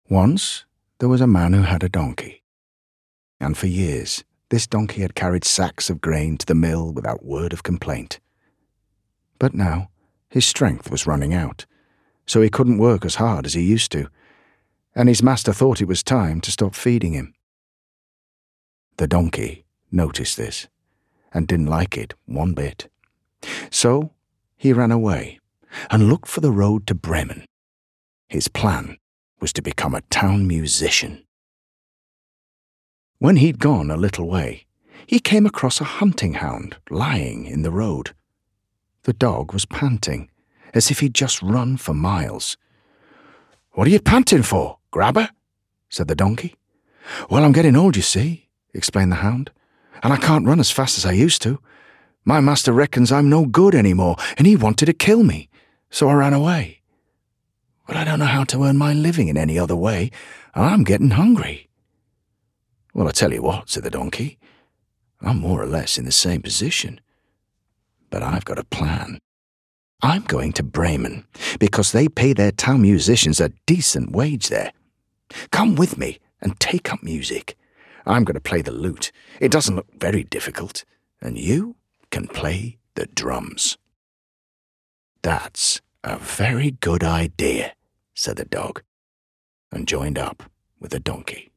Once there was a man who had a donkey, and for years this donkey had carried sacks of grain to the mill without word of complaint. But now his strength was running out, so he couldn't work as hard as he used to, and his master thought it was time to stop feeding him. The donkey noticed this and didn't like it one bit. So he ran away and looked for the road to Bremen. His plan was to become a town musician. When he'd gone a little way, he came across a hunting hound lying in the road. The dog was panting, as if he'd just run for miles. "What are you panting for, Grabber?" said the donkey. "Well, I'm getting old, you see," explained the hound, "and I can't run as fast as I used to. My master reckons I'm no good anymore, and he wanted to kill me, so I ran away. But I don't know how to earn my living in any other way, and I'm getting hungry." "Well, I tell you what," said the donkey, "I'm more or less in the same position. But I've got a plan. I'm going to Bremen, because they pay their town musicians a decent wage there. Come with me and take up music. I'm going to play the lute. It doesn't look very difficult, and you can play the drums." "That's a very good idea," said the dog, and joined up with the donkey.